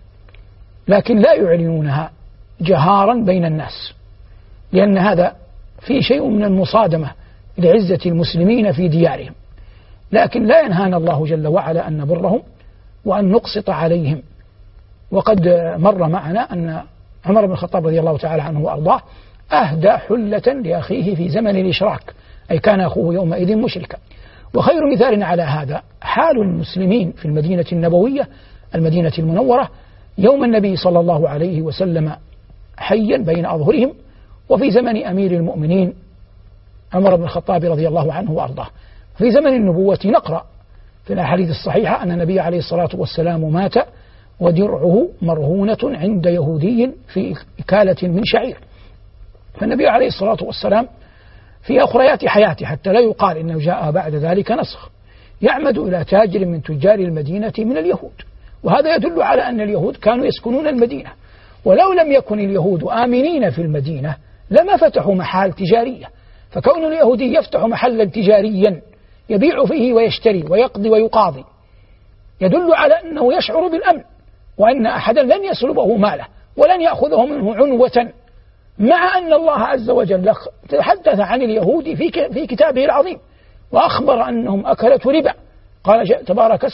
Speaker 1: لكن لا يعلنونها جهارا بين الناس، لأن هذا فيه شيء من المصادمة لعزة المسلمين في ديارهم. لكن لا ينهانا الله جل وعلا أن نبرهم وأن نقسط عليهم. وقد مر معنا أن عمر بن الخطاب رضي الله تعالى عنه وأرضاه أهدى حلة لأخيه في زمن الإشراك، أي كان أخوه يومئذ مشركا. وخير مثال على هذا حال المسلمين في المدينة النبوية، المدينة المنورة، يوم النبي صلى الله عليه وسلم حيا بين أظهرهم، وفي زمن أمير المؤمنين عمر بن الخطاب رضي الله عنه وأرضاه. في زمن النبوة نقرأ في الأحاديث الصحيحة أن النبي عليه الصلاة والسلام مات ودرعه مرهونة عند يهودي في إكالة من شعير. فالنبي عليه الصلاة والسلام في أخريات حياته، حتى لا يقال إنه جاء بعد ذلك نسخ، يعمد إلى تاجر من تجار المدينة من اليهود. وهذا يدل على أن اليهود كانوا يسكنون المدينة، ولو لم يكن اليهود آمنين في المدينة لما فتحوا محال تجارية. فكون اليهودي يفتح محلا تجاريا يبيع فيه ويشتري ويقضي ويقاضي يدل على أنه يشعر بالأمن، وأن أحدا لن يسلبه ماله ولن يأخذه منه عنوة، مع أن الله عز وجل تحدث عن اليهود في كتابه العظيم وأخبر أنهم أكلة ربا. قال تبارك اسمه: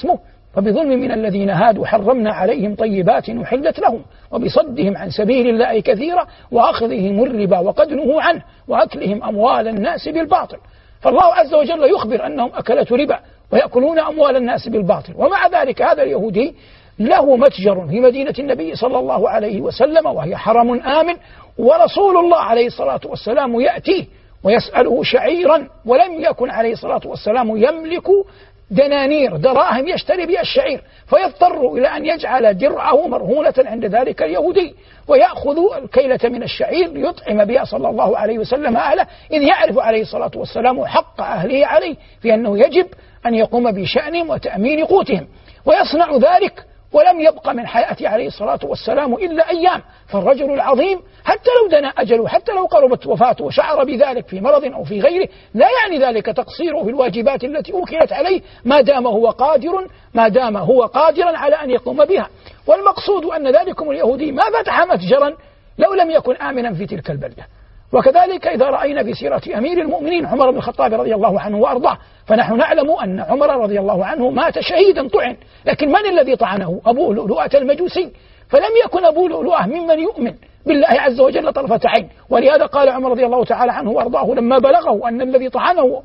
Speaker 1: فبظلم من الذين هادوا حرمنا عليهم طيبات أحلت لهم وبصدهم عن سبيل الله كثيرا وأخذهم الربا وقد نهوا عنه وأكلهم أموال الناس بالباطل. فالله عز وجل يخبر أنهم أكلة ربا ويأكلون أموال الناس بالباطل، ومع ذلك هذا اليهودي له متجر في مدينة النبي صلى الله عليه وسلم وهي حرم آمن، ورسول الله عليه الصلاة والسلام يأتيه ويسأله شعيرا، ولم يكن عليه الصلاة والسلام يملك دنانير دراهم يشتري بها الشعير، فيضطر إلى أن يجعل درعه مرهونة عند ذلك اليهودي ويأخذ الكيلة من الشعير ليطعم بها صلى الله عليه وسلم أهله، إذ يعرف عليه الصلاة والسلام حق أهله عليه في أنه يجب أن يقوم بشأنهم وتأمين قوتهم، ويصنع ذلك ولم يبق من حياته عليه الصلاة والسلام إلا أيام. فالرجل العظيم حتى لو دنا أجله، حتى لو قربت وفاته وشعر بذلك في مرض أو في غيره، لا يعني ذلك تقصيره في الواجبات التي أوكلت عليه ما دام هو قادرا على أن يقوم بها. والمقصود أن ذلكم اليهودي ما فتح متجرا لو لم يكن آمنا في تلك البلدة. وكذلك إذا رأينا في سيرة أمير المؤمنين عمر بن الخطاب رضي الله عنه وأرضاه، فنحن نعلم أن عمر رضي الله عنه مات شهيدا طعن، لكن من الذي طعنه؟ أبو لؤلؤة المجوسي، فلم يكن أبو لؤلؤة ممن يؤمن بالله عز وجل طرفة عين. ولهذا قال عمر رضي الله تعالى عنه وأرضاه لما بلغه أن الذي طعنه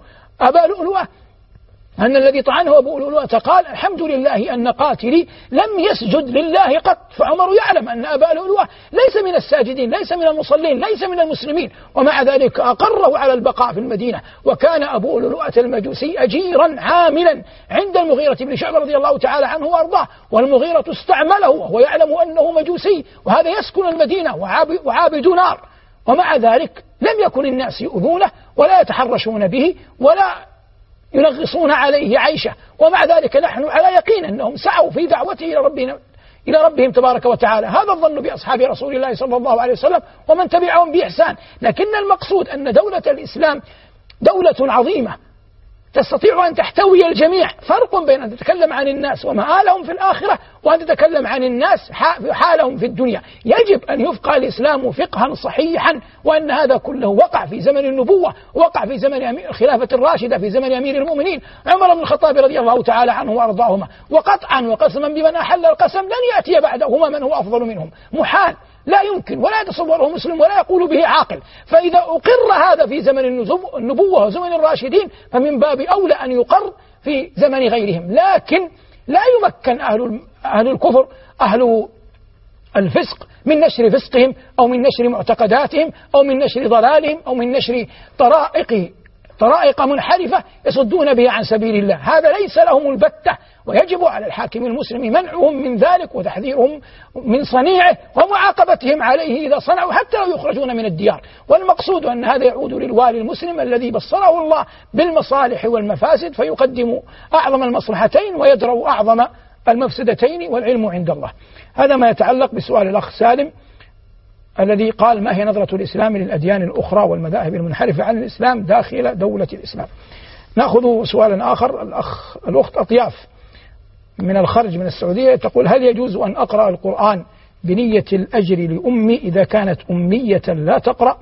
Speaker 1: أبو لؤلؤة قال الحمد لله أن قاتلي لم يسجد لله قط. فعمر يعلم أن أبا لؤلؤة ليس من الساجدين، ليس من المصلين، ليس من المسلمين، ومع ذلك أقره على البقاء في المدينة. وكان أبو لؤلؤة المجوسي أجيرا عاملا عند المغيرة بن شعبة رضي الله تعالى عنه وأرضاه، والمغيرة استعمله وهو يعلم أنه مجوسي، وهذا يسكن المدينة وعابد نار، ومع ذلك لم يكن الناس يؤذونه ولا يتحرشون به ولا ينغصون عليه عيشه. ومع ذلك نحن على يقين أنهم سعوا في دعوته إلى ربهم تبارك وتعالى. هذا الظن بأصحاب رسول الله صلى الله عليه وسلم ومن تبعهم بإحسان. لكن المقصود أن دولة الإسلام دولة عظيمة تستطيع أن تحتوي الجميع. فرق بين أن تتكلم عن الناس ومآلهم في الآخرة وأن تتكلم عن الناس حالهم في الدنيا. يجب أن يفقه الإسلام فقها صحيحا، وأن هذا كله وقع في زمن النبوة، وقع في زمن الخلافة الراشدة، في زمن أمير المؤمنين عمر بن الخطاب رضي الله تعالى عنه وأرضاهما. وقطعا وقسما بمن أحل القسم لن يأتي بعدهما من هو أفضل منهم، محال، لا يمكن ولا يتصوره مسلم ولا يقول به عاقل. فإذا أقر هذا في زمن النبوة وزمن الراشدين فمن باب أولى أن يقر في زمن غيرهم. لكن لا يمكن أهل الكفر، أهل الفسق، من نشر فسقهم أو من نشر معتقداتهم أو من نشر ضلالهم أو من نشر طرائق منحرفة يصدون بها عن سبيل الله. هذا ليس لهم البتة، ويجب على الحاكم المسلم منعهم من ذلك وتحذيرهم من صنيعه ومعاقبتهم عليه إذا صنعوا حتى لو يخرجون من الديار. والمقصود أن هذا يعود للوالي المسلم الذي بصره الله بالمصالح والمفاسد فيقدم أعظم المصلحتين ويدرأ أعظم المفسدتين، والعلم عند الله. هذا ما يتعلق بسؤال الأخ سالم الذي قال ما هي نظرة الإسلام للأديان الأخرى والمذاهب المنحرفة عن الإسلام داخل دولة الإسلام. نأخذ سؤالا آخر. الأخت أطياف من الخرج من السعودية تقول هل يجوز أن أقرأ القرآن بنية الأجر لأمي إذا كانت أمية لا تقرأ؟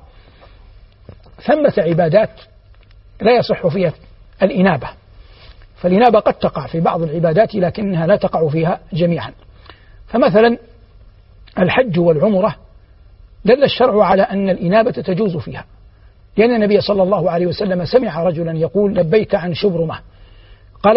Speaker 1: ثمة عبادات لا يصح فيها الإنابة، فالإنابة قد تقع في بعض العبادات لكنها لا تقع فيها جميعا. فمثلا الحج والعمرة دل الشرع على أن الإنابة تجوز فيها، لأن النبي صلى الله عليه وسلم سمع رجلا يقول لبيك عن شبرمة، قال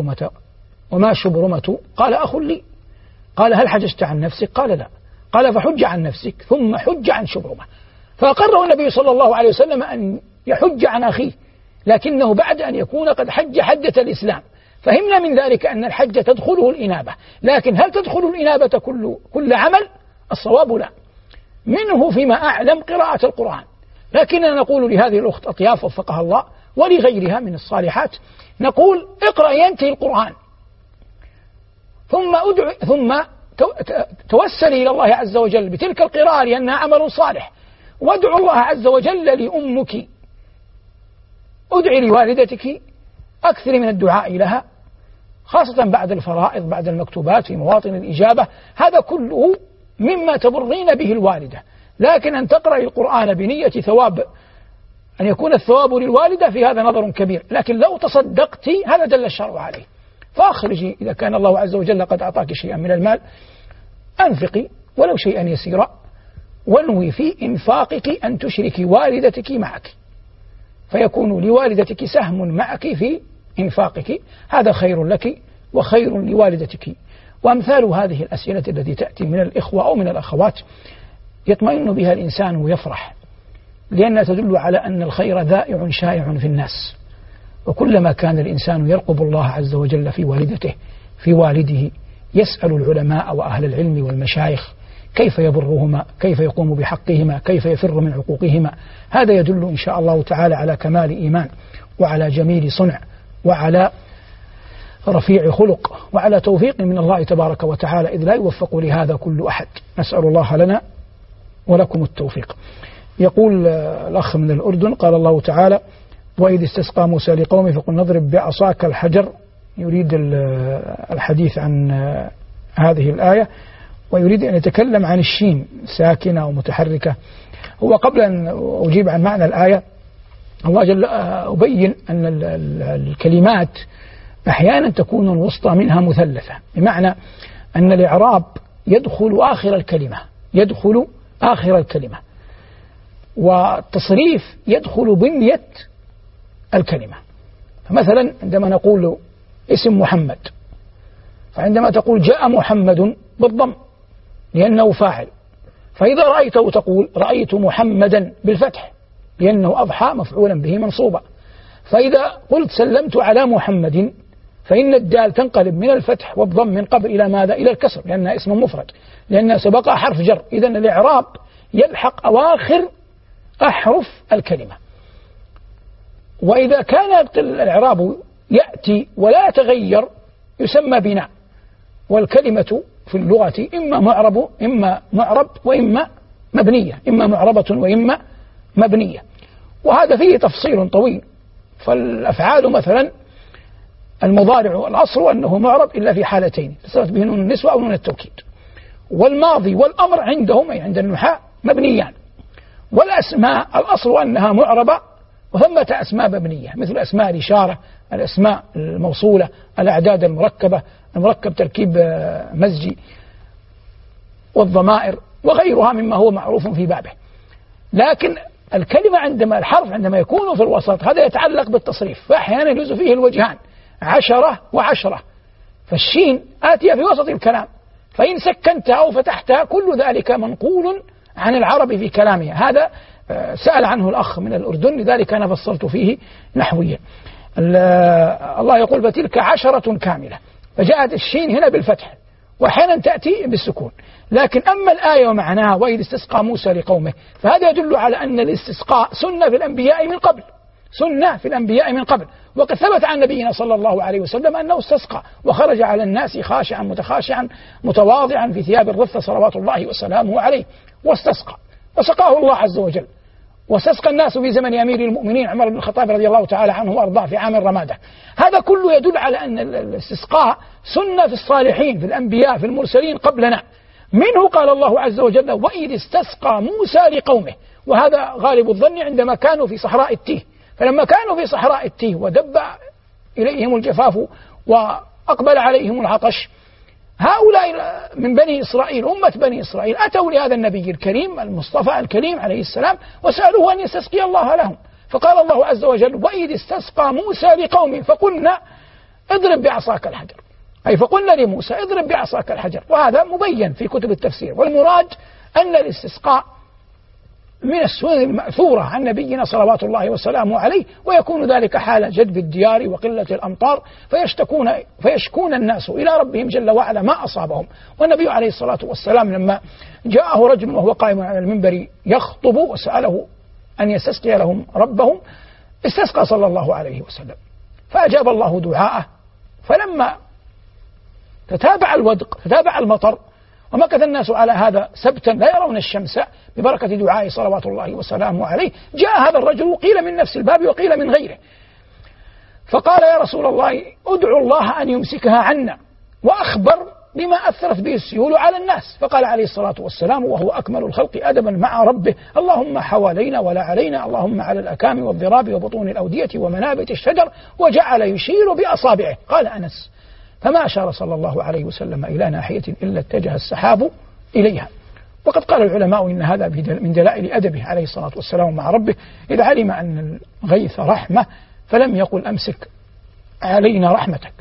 Speaker 1: وما شبرمة؟ قال أخ لي. قال هل حججت عن نفسك؟ قال لا. قال فحج عن نفسك ثم حج عن شبرمة. فأقره النبي صلى الله عليه وسلم أن يحج عن أخيه، لكنه بعد أن يكون قد حج حجة الإسلام. فهمنا من ذلك أن الحج تدخله الإنابة، لكن هل تدخل الإنابة كل عمل؟ الصواب لا. منه فيما أعلم قراءة القرآن. لكننا نقول لهذه الأخت أطياف وفقها الله ولغيرها من الصالحات، نقول اقرأ ينتهي القرآن ثم توسلي إلى الله عز وجل بتلك القراءة لأنها عمل صالح، وادعو الله عز وجل لأمك، ادعي لوالدتك، أكثر من الدعاء لها خاصة بعد الفرائض، بعد المكتوبات في مواطن الإجابة. هذا كله مما تبرين به الوالدة. لكن أن تقرأ القرآن بنية ثواب، أن يكون الثواب للوالدة، في هذا نظر كبير. لكن لو تصدقت هذا دل الشرع عليه، فأخرجي إذا كان الله عز وجل قد أعطاك شيئا من المال، أنفقي ولو شيئا يسيرا، وانوي في إنفاقك أن تشركي والدتك معك، فيكون لوالدتك سهم معك في إنفاقك، هذا خير لك وخير لوالدتك. وأمثال هذه الأسئلة التي تأتي من الإخوة أو من الأخوات يطمئن بها الإنسان ويفرح، لأنها تدل على أن الخير ذائع شائع في الناس، وكلما كان الإنسان يرقب الله عز وجل في والدته في والده يسأل العلماء وأهل العلم والمشايخ كيف يبرهما، كيف يقوم بحقهما، كيف يفر من عقوقهما. هذا يدل إن شاء الله تعالى على كمال إيمان، وعلى جميل صنع، وعلى رفيع خلق، وعلى توفيق من الله تبارك وتعالى، إذ لا يوفق لهذا كل أحد. نسأل الله لنا ولكم التوفيق. يقول الأخ من الأردن: قال الله تعالى: وإذ استسقى موسى لقومه فقل اضرب بعصاك الحجر. يريد الحديث عن هذه الآية، ويريد أن يتكلم عن الشين ساكنة ومتحركة. هو قبل أن أجيب عن معنى الآية الله جل أبين أن الكلمات أحيانا تكون الوسطى منها مثلثة، بمعنى أن الإعراب يدخل آخر الكلمة، والتصريف يدخل بنية الكلمة. فمثلا عندما نقول اسم محمد، فعندما تقول جاء محمد بالضم لأنه فاعل، فإذا رأيته تقول رأيت محمدا بالفتح لأنه أضحى مفعولا به منصوبا. فإذا قلت سلمت على محمد فإن الدال تنقلب من الفتح والضم من قبل إلى ماذا؟ إلى الكسر، لأنها اسم مفرد، لأنها سبقها حرف جر. إذن الإعراب يلحق أواخر أحرف الكلمة. وإذا كان الإعراب يأتي ولا يتغير يسمى بناء. والكلمة في اللغة إما معرب وإما مبنية، إما معربة وإما مبنية، وهذا فيه تفصيل طويل. فالأفعال مثلا المضارع الأصل أنه معرب إلا في حالتين: اتصلت به نون النسوة أو نون التوكيد. والماضي والأمر عندهم أي عند النحاة مبنيان. والأسماء الأصل أنها معربة، وثمة أسماء مبنية مثل أسماء الإشارة، الأسماء الموصولة، الأعداد المركبة، المركب تركيب مزجي، والضمائر وغيرها مما هو معروف في بابه. لكن الكلمة عندما يكون في الوسط هذا يتعلق بالتصريف، فأحيانا يجوز فيه الوجهان 10 و10، فالشين آتية في وسط الكلام، فإن سكنتها أو فتحتها كل ذلك منقول عن العرب في كلامها. هذا سأل عنه الأخ من الأردن، لذلك أنا فصلت فيه نحويا. الله يقول فتلك 10 كاملة، فجاءت الشين هنا بالفتح، وأحيانا تأتي بالسكون. لكن أما الآية ومعناها وإذ استسقى موسى لقومه، فهذا يدل على أن الاستسقاء سنة في الأنبياء من قبل، وقد ثبت عن نبينا صلى الله عليه وسلم أنه استسقى وخرج على الناس خاشعا متخاشعا متواضعا في ثياب الرثة صلوات الله وسلامه عليه، واستسقى وسقاه الله عز وجل. واستسقى الناس في زمن أمير المؤمنين عمر بن الخطاب رضي الله تعالى عنه وأرضاه في عام الرمادة. هذا كله يدل على أن الاستسقاء سنة في الصالحين، في الأنبياء، في المرسلين قبلنا. منه قال الله عز وجل وإذ استسقى موسى لقومه، وهذا غالب الظن عندما كانوا في صحراء التيه. فلما كانوا في صحراء التيه ودب إليهم الجفاف وأقبل عليهم العطش، هؤلاء من بني إسرائيل، أمة بني إسرائيل، أتوا لهذا النبي الكريم المصطفى الكريم عليه السلام وسألوه أن يستسقي الله لهم. فقال الله عز وجل وإذ استسقى موسى لقومه فقلنا اضرب بعصاك الحجر، أي فقلنا لموسى اضرب بعصاك الحجر. وهذا مبين في كتب التفسير. والمراد أن الاستسقاء من السنن المأثورة عن نبينا صلوات الله وسلامه عليه، ويكون ذلك حال جدب الديار وقلة الأمطار، فيشكون الناس إلى ربهم جل وعلا ما أصابهم. والنبي عليه الصلاة والسلام لما جاءه رجل وهو قائم على المنبر يخطب وسأله أن يستسقي لهم ربهم، استسقى صلى الله عليه وسلم فأجاب الله دعاءه. فلما تتابع الودق تتابع المطر ومكث الناس على هذا سبتا لا يرون الشمس ببركة دعاء صلوات الله وسلامه عليه، جاء هذا الرجل قيل من نفس الباب وقيل من غيره، فقال يا رسول الله ادعو الله أن يمسكها عنا، وأخبر بما أثرت به السيول على الناس. فقال عليه الصلاة والسلام وهو أكمل الخلق أدبا مع ربه اللهم حوالينا ولا علينا، اللهم على الأكام والضراب وبطون الأودية ومنابت الشجر، وجعل يشير بأصابعه. قال أنس فما أشار صلى الله عليه وسلم إلى ناحية إلا اتجه السحاب إليها. وقد قال العلماء إن هذا من دلائل أدبه عليه الصلاة والسلام مع ربه، إذا علم أن الغيث رحمة فلم يقل أمسك علينا رحمتك.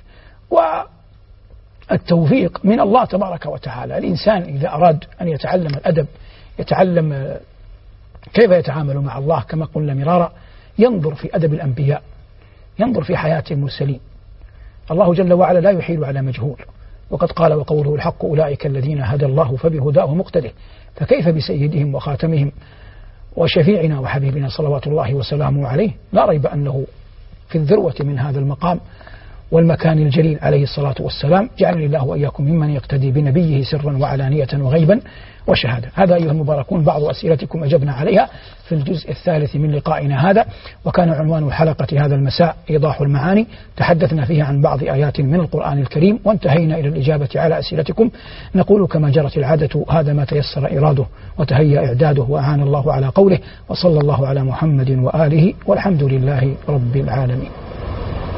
Speaker 1: والتوفيق من الله تبارك وتعالى. الإنسان إذا أراد أن يتعلم الأدب، يتعلم كيف يتعامل مع الله كما قلنا مرارا، ينظر في أدب الأنبياء، ينظر في حياة المرسلين. الله جل وعلا لا يحيل على مجهول، وقد قال وقوله الحق أولئك الذين هدى الله فبهداه مقتده، فكيف بسيدهم وخاتمهم وشفيعنا وحبيبنا صلوات الله وسلامه عليه. لا ريب أنه في الذروة من هذا المقام والمكان الجليل عليه الصلاة والسلام. جعلني الله وإياكم ممن يقتدي بنبيه سرا وعلانية وغيبا وشهادة. هذا أيها المباركون بعض أسئلتكم أجبنا عليها في الجزء الثالث من لقائنا هذا، وكان عنوان حلقة هذا المساء إيضاح المعاني. تحدثنا فيها عن بعض آيات من القرآن الكريم وانتهينا إلى الإجابة على أسئلتكم. نقول كما جرت العادة هذا ما تيسر إراده وتهيأ إعداده وأعان الله على قوله، وصلى الله على محمد وآله والحمد لله رب العالمين.